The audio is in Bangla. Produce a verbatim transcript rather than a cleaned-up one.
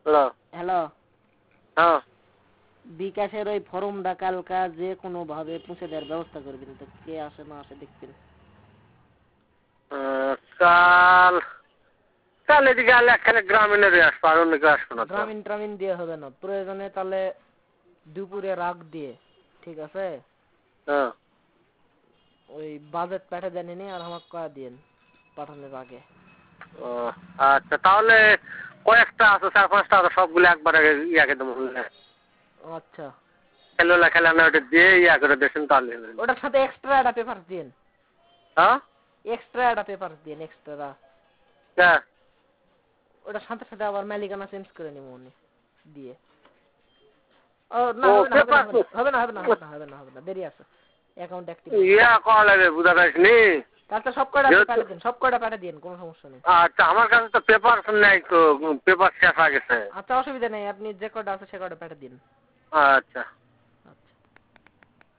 হ্যালো হ্যালো হ্যাঁ বিকাশের ওই ফর্মটা কালকা যে কোনো ভাবে পৌঁছে দেওয়ার ব্যবস্থা করবেন তো কে আসে না আসে দেখবেন কাল কাল এদিকে আলে একখানে গ্রামীণের আসবো আর অন্য কেউ আসবো না তো গ্রামীণ ট্রামীণ দিয়ে হবে না প্রয়োজনে তাহলে দুপুরে রাগ দিয়ে ঠিক আছে হ্যাঁ ওই বাজেট পাঠা জানেনি আর আমাকে কয়া দিন পাঠানোর আগে ও আচ্ছা তাহলে কয়েকটা আছে চার পাঁচটা আছে সবগুলো একবারে ইয়াকে দেবো আচ্ছা খেলোলা খেলানো ওটা দিয়ে ইয়া করে দেশেন তাহলে ওটার সাথে এক্সট্রা একটা পেপার দিন হ্যাঁ এক্সট্রা একটা পেপার দিন এক্সট্রা হ্যাঁ ওটার সাথে সাথে আবার মালিকানা চেঞ্জ করে নিব উনি দিয়ে ও না ও হবে না পেপার হবে না হবে না হবে না হবে না হবে না দেরি আছে অ্যাকাউন্ট অ্যাক্টিভ ইয়া করা লাগে বুঝা পাইসনি তাহলে সব কয়টা পাঠিয়ে দিন সব কয়টা পাঠিয়ে দিন কোনো সমস্যা নেই আচ্ছা আমার কাছে তো পেপার নাই তো পেপার শেষ হয়ে গেছে আচ্ছা অসুবিধা নেই আপনি যে কয়টা আছে সে কয়টা পাঠিয়ে দিন আচ্ছা